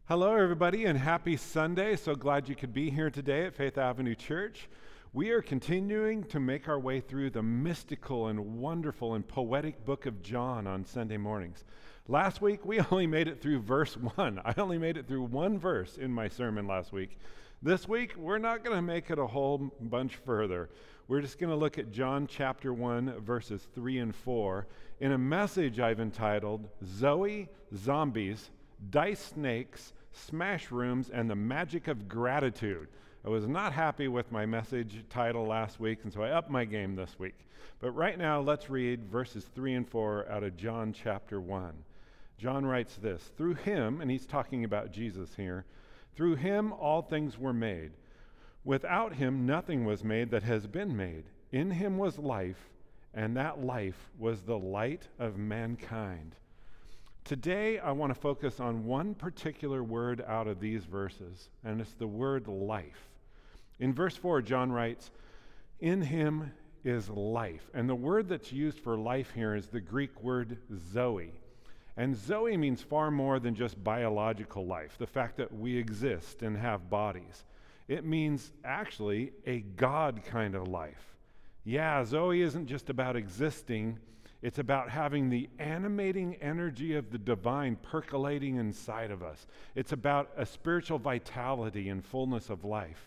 Hello, everybody, and happy Sunday. So glad you could be here today at Faith Avenue Church. We are continuing to make our way through the mystical and wonderful and poetic book of John on Sunday mornings. Last week, we only made it through verse 1. I only made it through one verse in my sermon last week. This week, we're not going to make it a whole bunch further. We're just going to look at John chapter 1, verses 3 and 4, in a message I've entitled, Zoe, Zombies, Dice Snakes, Smash Rooms, and the Magic of Gratitude. I was not happy with my message title last week, and so I upped my game this week. But right now, let's read verses 3 and 4 out of John chapter 1. John writes this, through him, and he's talking about Jesus here, through him all things were made. Without him nothing was made that has been made. In him was life, and that life was the light of mankind. Today, I want to focus on one particular word out of these verses, and it's the word life. In verse 4, John writes, in him is life. And the word that's used for life here is the Greek word Zoe. And Zoe means far more than just biological life, the fact that we exist and have bodies. It means actually a God kind of life. Yeah, Zoe isn't just about existing. It's about having the animating energy of the divine percolating inside of us. It's about a spiritual vitality and fullness of life.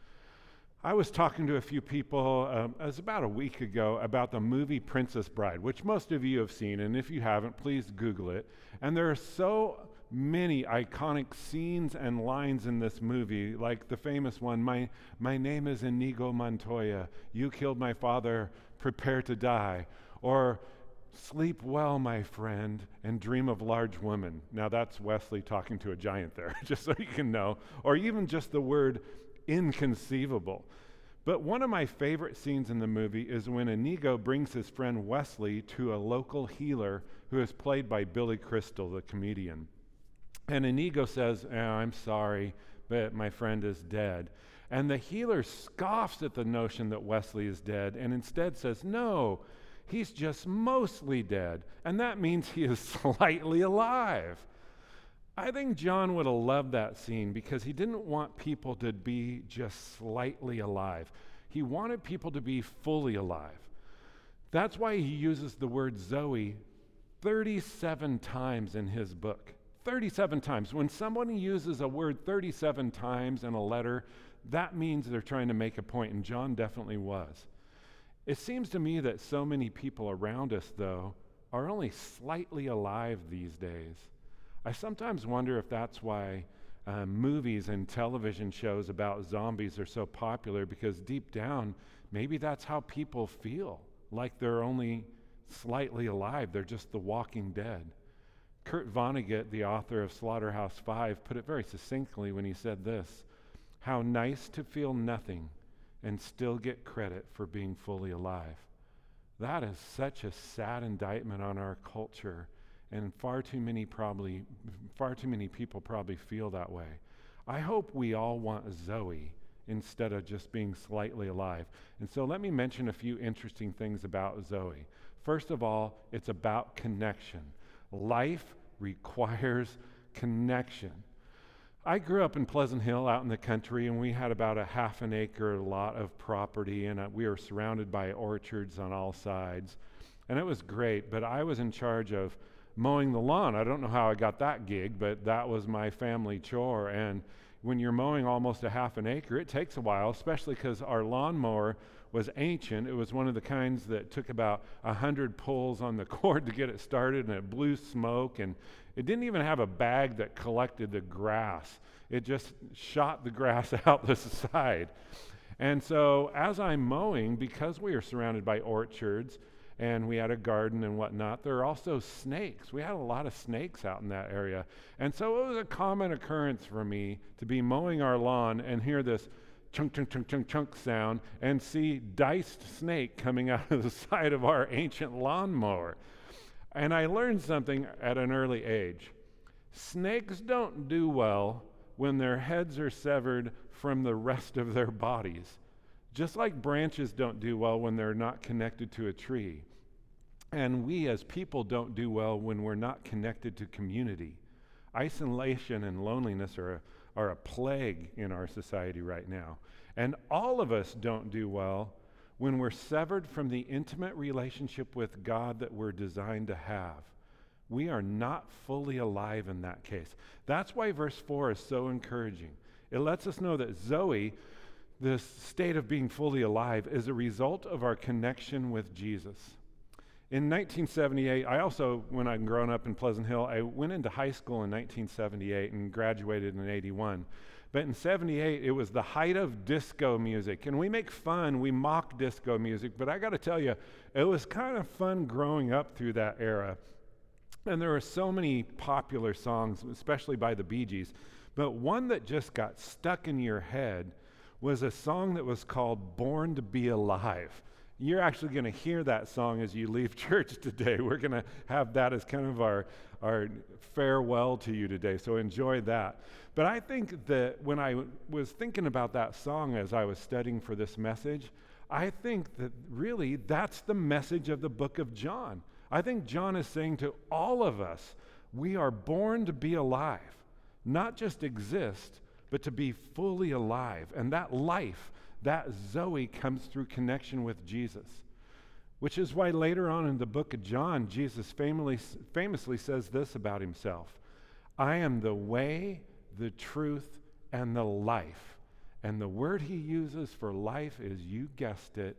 I was talking to a few people, it was about a week ago, about the movie Princess Bride, which most of you have seen, and if you haven't, please Google it. And there are so many iconic scenes and lines in this movie, like the famous one, my name is Inigo Montoya, you killed my father, prepare to die. Or, sleep well, my friend, and dream of large women. Now that's Wesley talking to a giant there, just so you can know. Or even just the word inconceivable. But one of my favorite scenes in the movie is when Inigo brings his friend Wesley to a local healer who is played by Billy Crystal, the comedian. And Inigo says, I'm sorry, but my friend is dead. And the healer scoffs at the notion that Wesley is dead and instead says, no, he's just mostly dead, and that means he is slightly alive. I think John would have loved that scene because he didn't want people to be just slightly alive. He wanted people to be fully alive. That's why he uses the word Zoe 37 times in his book. 37 times. When somebody uses a word 37 times in a letter, that means they're trying to make a point, and John definitely was. It seems to me that so many people around us, though, are only slightly alive these days. I sometimes wonder if that's why movies and television shows about zombies are so popular, because deep down, maybe that's how people feel, like they're only slightly alive. They're just the walking dead. Kurt Vonnegut, the author of Slaughterhouse-Five, put it very succinctly when he said this, how nice to feel nothing and still get credit for being fully alive. That is such a sad indictment on our culture, and far too many people probably feel that way. I hope we all want Zoe instead of just being slightly alive. And so let me mention a few interesting things about Zoe. First of all, it's about connection. Life requires connection. I grew up in Pleasant Hill out in the country, and we had about a half an acre lot of property, and we were surrounded by orchards on all sides. And it was great, but I was in charge of mowing the lawn. I don't know how I got that gig, but that was my family chore. And when you're mowing almost a half an acre, it takes a while, especially because our lawnmower was ancient. It was one of the kinds that took about 100 pulls on the cord to get it started, and it blew smoke, and it didn't even have a bag that collected the grass. It just shot the grass out the side. And so as I'm mowing, because we are surrounded by orchards and we had a garden and whatnot, there are also snakes. We had a lot of snakes out in that area. And so it was a common occurrence for me to be mowing our lawn and hear this chunk, chunk, chunk, chunk, chunk sound and see diced snake coming out of the side of our ancient lawnmower. And I learned something at an early age. Snakes don't do well when their heads are severed from the rest of their bodies. Just like branches don't do well when they're not connected to a tree. And we as people don't do well when we're not connected to community. Isolation and loneliness are a plague in our society right now. And all of us don't do well when we're severed from the intimate relationship with God that we're designed to have. We are not fully alive in that case. That's why verse 4 is so encouraging. It lets us know that Zoe, this state of being fully alive, is a result of our connection with Jesus. In 1978, when I'd grown up in Pleasant Hill, I went into high school in 1978 and graduated in 81. But in 78, it was the height of disco music. And we mock disco music, but I got to tell you, it was kind of fun growing up through that era. And there were so many popular songs, especially by the Bee Gees. But one that just got stuck in your head was a song that was called Born to Be Alive. You're actually going to hear that song as you leave church today. We're going to have that as kind of our farewell to you today, so enjoy that. But I think that when I was thinking about that song as I was studying for this message, I think that really that's the message of the book of John. I think John is saying to all of us, we are born to be alive, not just exist, but to be fully alive. And that life, that Zoe, comes through connection with Jesus, which is why later on in the book of John, Jesus famously says this about himself: I am the way, the truth, and the life. And the word he uses for life is, you guessed it,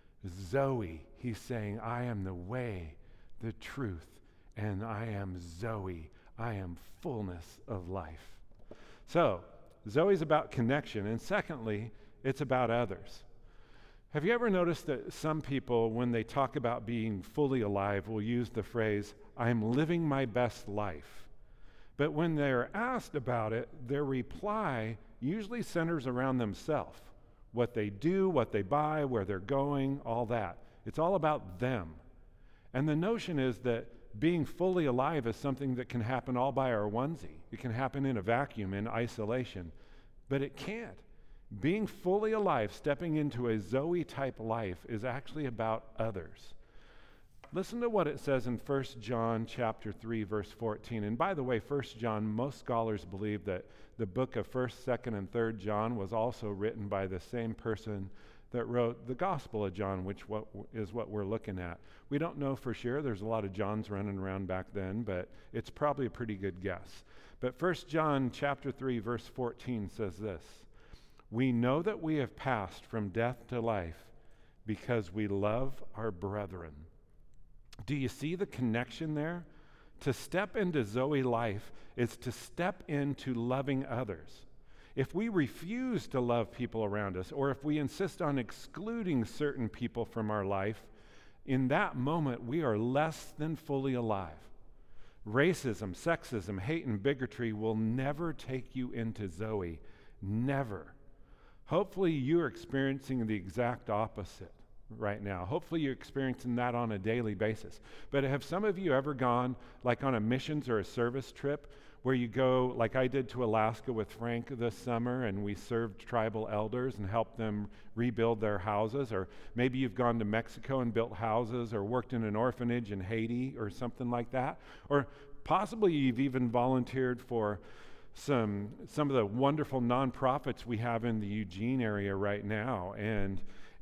Zoe. He's saying, I am the way, the truth, and I am Zoe. I am fullness of life. So, Zoe's about connection, and secondly, it's about others. Have you ever noticed that some people, when they talk about being fully alive, will use the phrase, I'm living my best life? But when they're asked about it, their reply usually centers around themselves. What they do, what they buy, where they're going, all that. It's all about them. And the notion is that being fully alive is something that can happen all by our onesie. It can happen in a vacuum, in isolation. But it can't. Being fully alive, stepping into a Zoe-type life, is actually about others. Listen to what it says in 1 John chapter 3, verse 14. And by the way, 1 John, most scholars believe that the book of 1st, 2nd, and 3rd John was also written by the same person that wrote the Gospel of John, which is what we're looking at. We don't know for sure. There's a lot of Johns running around back then, but it's probably a pretty good guess. But 1 John chapter 3, verse 14 says this: We know that we have passed from death to life because we love our brethren. Do you see the connection there? To step into Zoe life is to step into loving others. If we refuse to love people around us, or if we insist on excluding certain people from our life, in that moment we are less than fully alive. Racism, sexism, hate, and bigotry will never take you into Zoe. Never. Hopefully you're experiencing the exact opposite right now. Hopefully you're experiencing that on a daily basis. But have some of you ever gone like on a missions or a service trip where you go, like I did to Alaska with Frank this summer, and we served tribal elders and helped them rebuild their houses? Or maybe you've gone to Mexico and built houses, or worked in an orphanage in Haiti or something like that. Or possibly you've even volunteered for some of the wonderful nonprofits we have in the Eugene area right now. And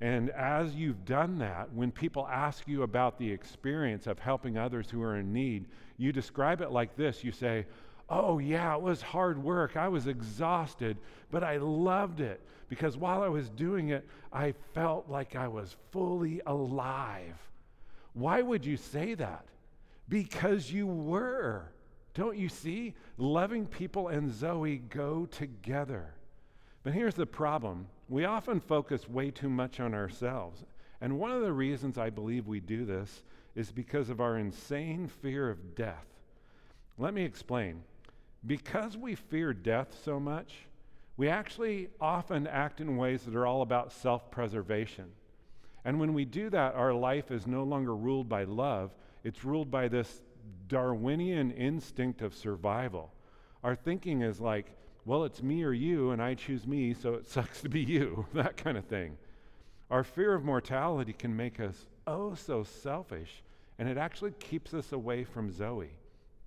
as you've done that, when people ask you about the experience of helping others who are in need, you describe it like this. You say, oh yeah, it was hard work. I was exhausted, but I loved it because while I was doing it, I felt like I was fully alive. Why would you say that? Because you were. Don't you see? Loving people and Zoe go together. But here's the problem. We often focus way too much on ourselves. And one of the reasons I believe we do this is because of our insane fear of death. Let me explain. Because we fear death so much, we actually often act in ways that are all about self-preservation. And when we do that, our life is no longer ruled by love. It's ruled by this Darwinian instinct of survival. Our thinking is like, well, it's me or you, and I choose me, so it sucks to be you, that kind of thing. Our fear of mortality can make us oh so selfish, and it actually keeps us away from Zoe.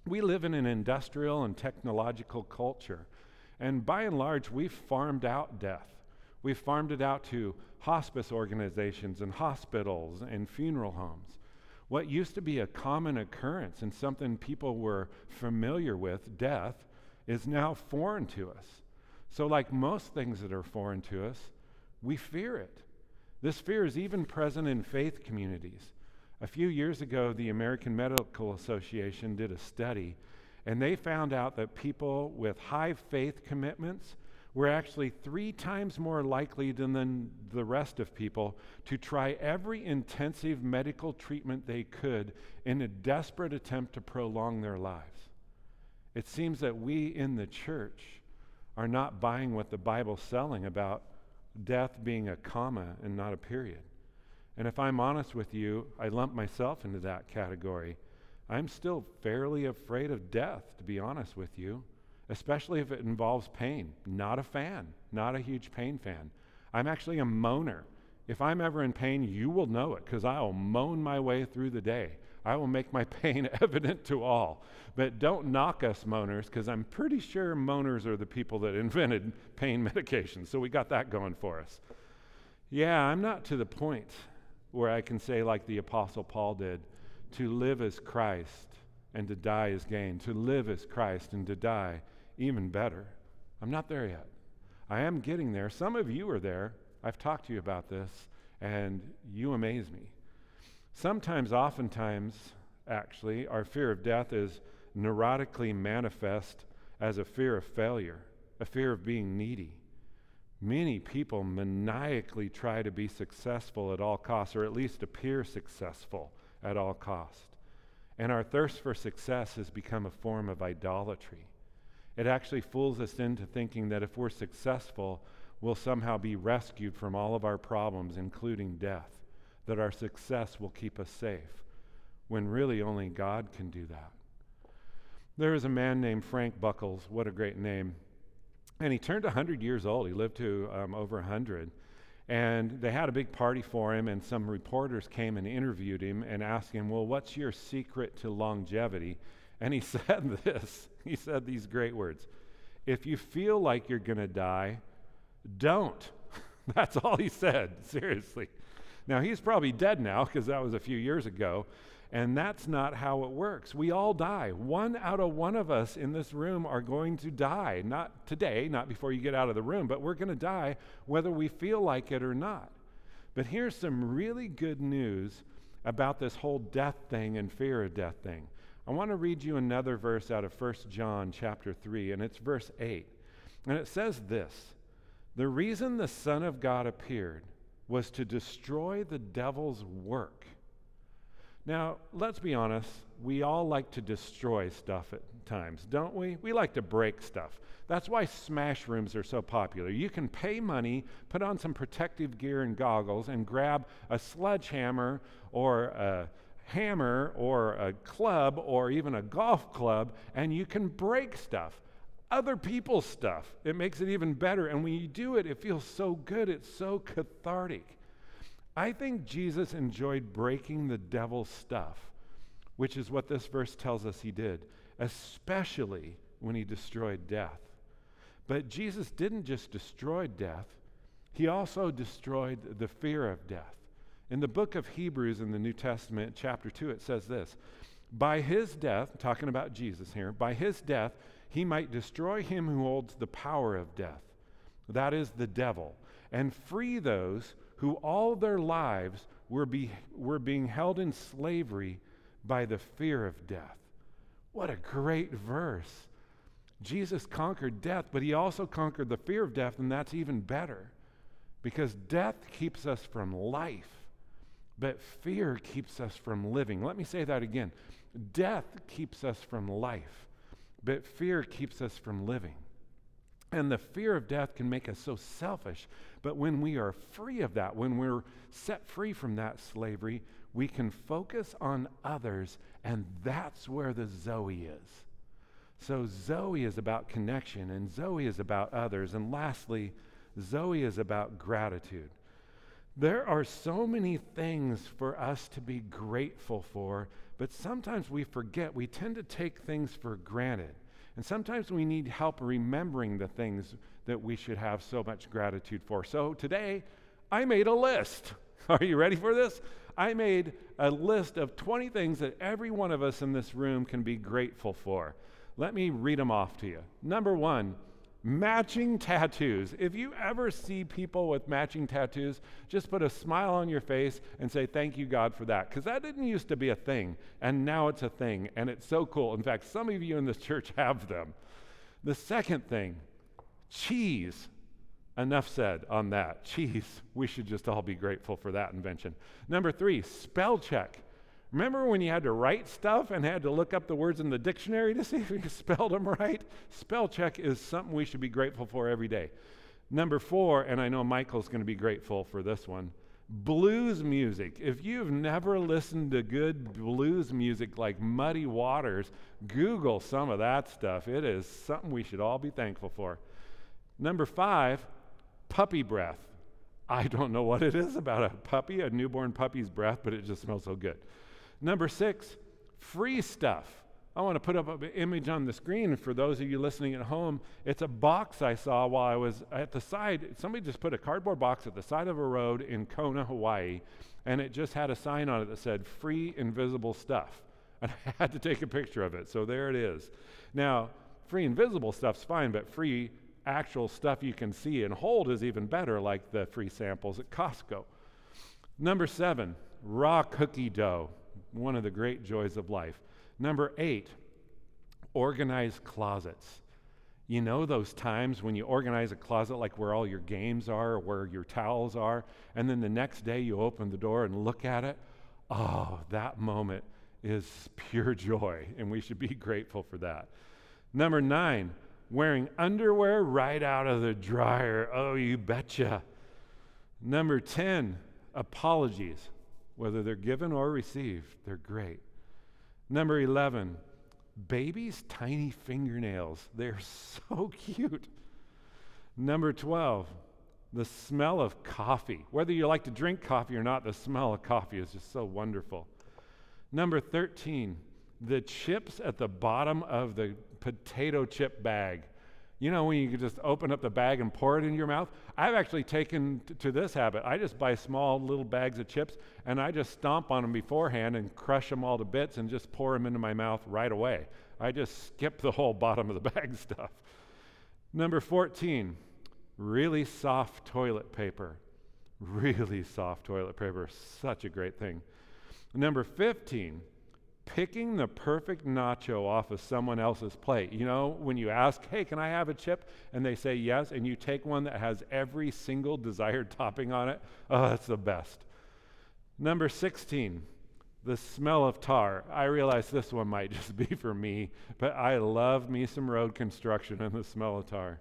We live in an industrial and technological culture, and by and large, we've farmed out death. We've farmed it out to hospice organizations and hospitals and funeral homes. What used to be a common occurrence and something people were familiar with, death, is now foreign to us. So like most things that are foreign to us, we fear it. This fear is even present in faith communities. A few years ago, the American Medical Association did a study, and they found out that people with high faith commitments were actually 3 times more likely than the rest of people to try every intensive medical treatment they could in a desperate attempt to prolong their lives. It seems that we in the church are not buying what the Bible's selling about death being a comma and not a period. And if I'm honest with you, I lump myself into that category. I'm still fairly afraid of death, to be honest with you, especially if it involves pain. Not a fan, not a huge pain fan. I'm actually a moaner. If I'm ever in pain, you will know it, because I'll moan my way through the day. I will make my pain evident to all. But don't knock us moaners, because I'm pretty sure moaners are the people that invented pain medication. So we got that going for us. Yeah, I'm not to the point where I can say, like the Apostle Paul did, to live as Christ and to die as gain. To live as Christ and to die even better. I'm not there yet. I am getting there. Some of you are there. I've talked to you about this, and you amaze me. Oftentimes, actually, our fear of death is neurotically manifest as a fear of failure, a fear of being needy. Many people maniacally try to be successful at all costs, or at least appear successful at all costs. And our thirst for success has become a form of idolatry. It actually fools us into thinking that if we're successful, we'll somehow be rescued from all of our problems, including death, that our success will keep us safe, when really only God can do that. There was a man named Frank Buckles, what a great name, and he turned 100 years old. He lived to over 100, and they had a big party for him, and some reporters came and interviewed him and asked him, well, what's your secret to longevity? And he said this. He said these great words: if you feel like you're going to die, don't. That's all he said, seriously. Now, he's probably dead now, because that was a few years ago, and that's not how it works. We all die. 1 out of 1 of us in this room are going to die. Not today, not before you get out of the room, but we're going to die whether we feel like it or not. But here's some really good news about this whole death thing and fear of death thing. I want to read you another verse out of 1 John chapter 3, and it's verse 8. And it says this: the reason the Son of God appeared was to destroy the devil's work. Now, let's be honest, we all like to destroy stuff at times, don't we? We like to break stuff. That's why smash rooms are so popular. You can pay money, put on some protective gear and goggles, and grab a sledgehammer or a hammer or a club or even a golf club, and you can break stuff. Other people's stuff. It makes it even better. And when you do it, it feels so good. It's so cathartic. I think Jesus enjoyed breaking the devil's stuff, which is what this verse tells us he did, especially when he destroyed death. But Jesus didn't just destroy death, he also destroyed the fear of death. In the book of Hebrews in the New Testament, chapter 2, it says this: by his death, talking about Jesus here, by his death, he might destroy him who holds the power of death, that is the devil, and free those who all their lives were being held in slavery by the fear of death. What a great verse. Jesus conquered death, but he also conquered the fear of death, and that's even better, because death keeps us from life, but fear keeps us from living. Let me say that again. Death keeps us from life, but fear keeps us from living. And the fear of death can make us so selfish, but when we are free of that, when we're set free from that slavery, we can focus on others, and that's where the Zoe is. So Zoe is about connection, and Zoe is about others, and lastly, Zoe is about gratitude. There are so many things for us to be grateful for, but sometimes we forget. We tend to take things for granted. And sometimes we need help remembering the things that we should have so much gratitude for. So today, I made a list. Are you ready for this? I made a list of 20 things that every one of us in this room can be grateful for. Let me read them off to you. Number 1, matching tattoos. If you ever see people with matching tattoos, just put a smile on your face and say, thank you, God, for that. Because that didn't used to be a thing, and now it's a thing, and it's so cool. In fact, some of you in this church have them. The second thing, cheese. Enough said on that. Cheese. We should just all be grateful for that invention. Number 3, spell check. Remember when you had to write stuff and had to look up the words in the dictionary to see if you spelled them right? Spell check is something we should be grateful for every day. Number 4, and I know Michael's going to be grateful for this one, blues music. If you've never listened to good blues music like Muddy Waters, Google some of that stuff. It is something we should all be thankful for. Number 5, puppy breath. I don't know what it is about a newborn puppy's breath, but it just smells so good. Number 6, free stuff. I want to put up an image on the screen for those of you listening at home. It's a box I saw while I was at the side. Somebody just put a cardboard box at the side of a road in Kona, Hawaii, and it just had a sign on it that said, free invisible stuff. And I had to take a picture of it, so there it is. Now, free invisible stuff's fine, but free actual stuff you can see and hold is even better, like the free samples at Costco. Number 7, raw cookie dough. One of the great joys of life. Number 8, organized closets. You know those times when you organize a closet like where all your games are, or where your towels are, and then the next day you open the door and look at it? Oh, that moment is pure joy, and we should be grateful for that. Number 9, wearing underwear right out of the dryer. Oh, you betcha. Number 10, apologies. Whether they're given or received, they're great. Number 11, babies' tiny fingernails. They're so cute. Number 12, the smell of coffee. Whether you like to drink coffee or not, the smell of coffee is just so wonderful. Number 13, the chips at the bottom of the potato chip bag. You know, when you can just open up the bag and pour it in your mouth? I've actually taken to this habit. I just buy small little bags of chips, and I just stomp on them beforehand and crush them all to bits and just pour them into my mouth right away. I just skip the whole bottom of the bag stuff. Number 14, really soft toilet paper. Really soft toilet paper. Such a great thing. Number 15, picking the perfect nacho off of someone else's plate. You know, when you ask, hey, can I have a chip? And they say yes, and you take one that has every single desired topping on it. Oh, that's the best. Number 16, the smell of tar. I realize this one might just be for me, but I love me some road construction and the smell of tar.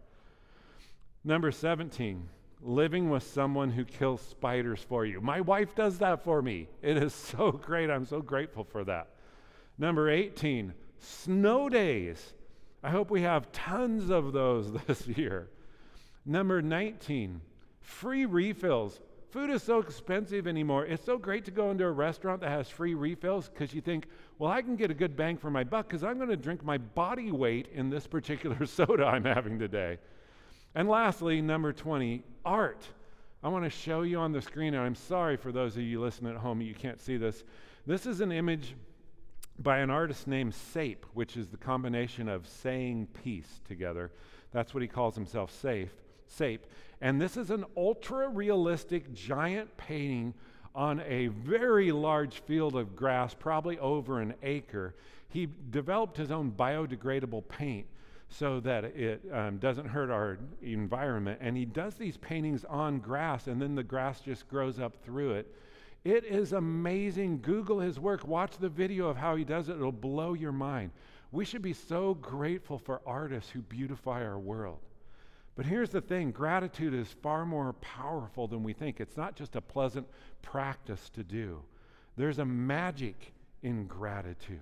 Number 17, living with someone who kills spiders for you. My wife does that for me. It is so great. I'm so grateful for that. Number 18, snow days. I hope we have tons of those this year. Number 19, free refills. Food is so expensive anymore. It's so great to go into a restaurant that has free refills because you think, well, I can get a good bang for my buck because I'm going to drink my body weight in this particular soda I'm having today. And lastly, number 20, art. I want to show you on the screen, and I'm sorry for those of you listening at home, you can't see this. This is an image by an artist named Sape, which is the combination of saying peace together. That's what he calls himself, Sape. And this is an ultra-realistic giant painting on a very large field of grass, probably over an acre. He developed his own biodegradable paint so that it doesn't hurt our environment. And he does these paintings on grass, and then the grass just grows up through it. It is amazing. Google his work. Watch the video of how he does it. It'll blow your mind. We should be so grateful for artists who beautify our world. But here's the thing. Gratitude is far more powerful than we think. It's not just a pleasant practice to do. There's a magic in gratitude.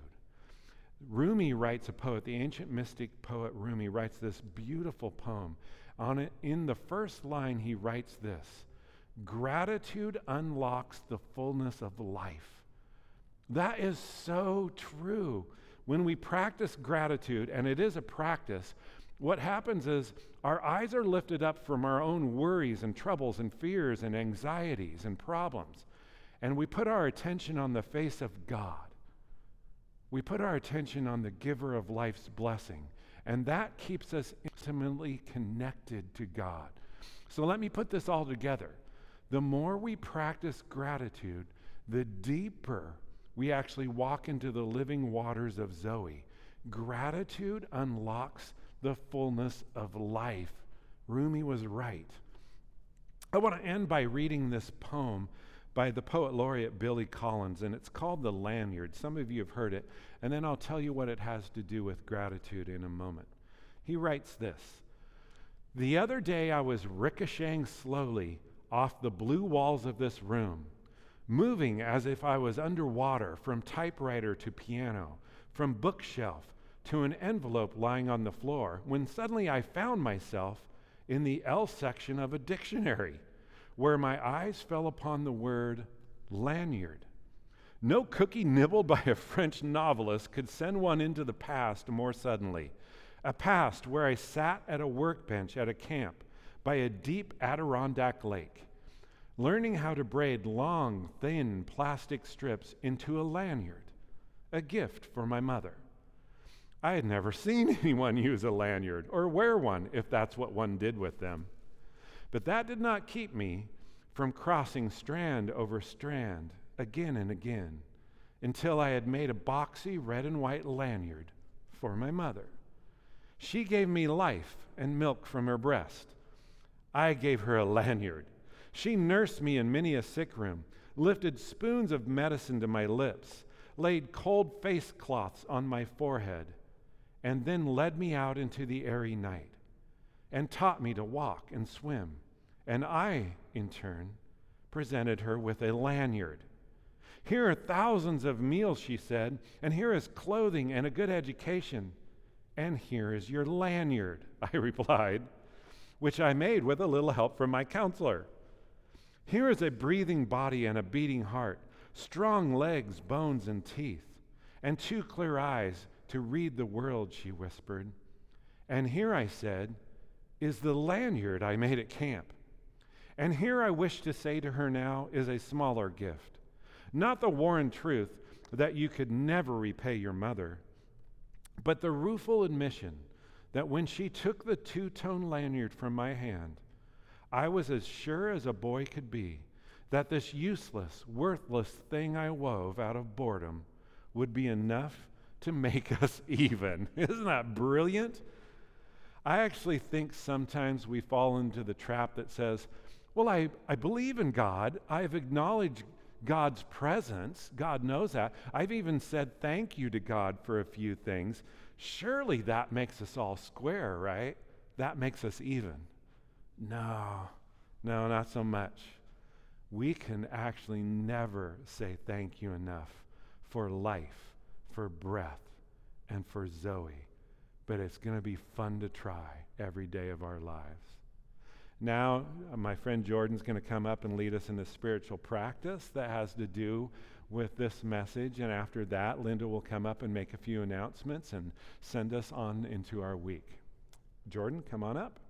Rumi writes, a poet, the ancient mystic poet Rumi writes this beautiful poem. On it, in the first line, he writes this: Gratitude unlocks the fullness of life. That is so true. When we practice gratitude, and it is a practice, what happens is our eyes are lifted up from our own worries and troubles and fears and anxieties and problems, and we put our attention on the face of God. We put our attention on the giver of life's blessing, and that keeps us intimately connected to God. So let me put this all together. The more we practice gratitude, the deeper we actually walk into the living waters of Zoe. Gratitude unlocks the fullness of life. Rumi was right. I want to end by reading this poem by the poet laureate Billy Collins, and it's called The Lanyard. Some of you have heard it, and then I'll tell you what it has to do with gratitude in a moment. He writes this: "The other day I was ricocheting slowly off the blue walls of this room, moving as if I was underwater from typewriter to piano, from bookshelf to an envelope lying on the floor, when suddenly I found myself in the L section of a dictionary, where my eyes fell upon the word lanyard. No cookie nibbled by a French novelist could send one into the past more suddenly, a past where I sat at a workbench at a camp by a deep Adirondack lake, learning how to braid long, thin plastic strips into a lanyard, a gift for my mother. I had never seen anyone use a lanyard or wear one if that's what one did with them. But that did not keep me from crossing strand over strand again and again until I had made a boxy red and white lanyard for my mother. She gave me life and milk from her breast. I gave her a lanyard. She nursed me in many a sick room, lifted spoons of medicine to my lips, laid cold face cloths on my forehead, and then led me out into the airy night and taught me to walk and swim. And I, in turn, presented her with a lanyard. Here are thousands of meals, she said, and here is clothing and a good education. And here is your lanyard, I replied, which I made with a little help from my counselor. Here is a breathing body and a beating heart, strong legs, bones, and teeth, and 2 clear eyes to read the world, she whispered. And here, I said, is the lanyard I made at camp. And here I wish to say to her now is a smaller gift, not the worn truth that you could never repay your mother, but the rueful admission that when she took the 2-tone lanyard from my hand, I was as sure as a boy could be that this useless, worthless thing I wove out of boredom would be enough to make us even. Isn't that brilliant? I actually think sometimes we fall into the trap that says, well, I believe in God. I've acknowledged God's presence. God knows that. I've even said thank you to God for a few things. Surely that makes us all square, right? That makes us even. No, not so much. We can actually never say thank you enough for life, for breath, and for Zoe. But it's going to be fun to try every day of our lives. Now, my friend Jordan's going to come up and lead us in a spiritual practice that has to do with this message. And after that, Linda will come up and make a few announcements and send us on into our week. Jordan, come on up.